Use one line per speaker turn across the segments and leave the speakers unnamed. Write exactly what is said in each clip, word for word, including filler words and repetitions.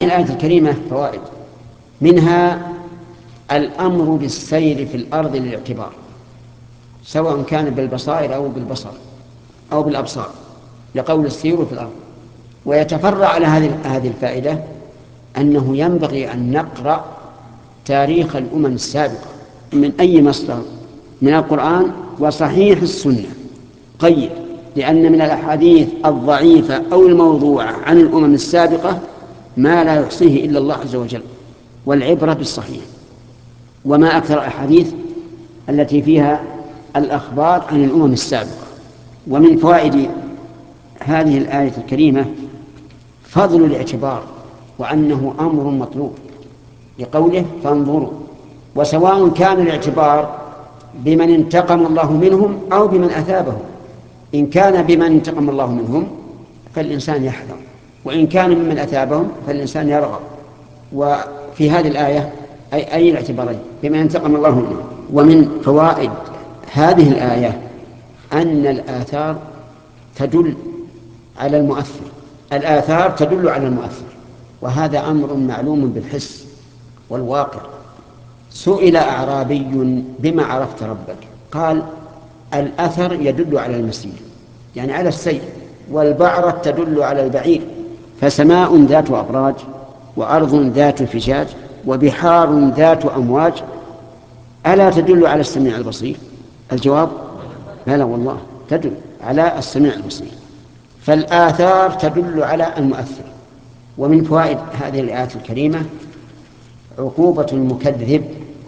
الآية الكريمة فوائد، منها الأمر بالسير في الأرض للاعتبار، سواء كان بالبصائر أو بالبصر أو بالأبصار، لقول السير في الأرض. ويتفرع على هذه هذه الفائدة أنه ينبغي أن نقرأ تاريخ الأمم السابقة من أي مصدر، من القرآن وصحيح السنة قيد، لأن من الأحاديث الضعيفة أو الموضوعة عن الأمم السابقة ما لا يحصيه إلا الله عز وجل، والعبرة بالصحيح. وما أكثر الأحاديث التي فيها الأخبار عن الأمم السابقة. ومن فوائد هذه الآية الكريمة فضل الاعتبار، وأنه أمر مطلوب لقوله فانظروا. وسواء كان الاعتبار بمن انتقم الله منهم أو بمن أثابهم. إن كان بمن انتقم الله منهم فالإنسان يحذر، وإن كان ممن أثابهم فالإنسان يرغب. وفي هذه الآية أي, أي الاعتبارين بمن انتقم الله منهم. ومن فوائد هذه الآية أن الآثار تدل على المؤثر، الآثار تدل على المؤثر، وهذا أمر معلوم بالحس والواقع. سئل أعرابي بما عرفت ربك؟ قال الأثر يدل على المسير، يعني على السير، والبعرة تدل على البعير. فسماء ذات أبراج، وأرض ذات فجاج، وبحار ذات أمواج، ألا تدل على السميع البصير؟ الجواب لا لا والله، تدل على السميع البصير. فالآثار تدل على المؤثر. ومن فوائد هذه الآيات الكريمة عقوبة المكذب،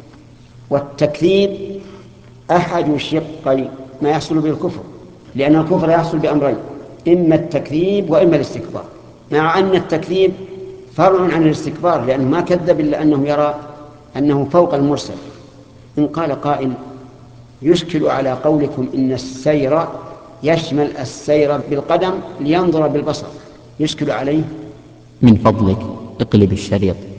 والتكذيب أحد شقي ما يحصل بالكفر، لأن الكفر يحصل بأمرين، إما التكذيب وإما الاستكبار، مع أن التكذيب فرع عن الاستكبار، لأنه ما كذب إلا أنه يرى أنه فوق المرسل. إن قال قائل يشكل على قولكم إن السير يشمل السير بالقدم لينظر بالبصر، يشكل عليه؟
من فضلك اقلب الشريط.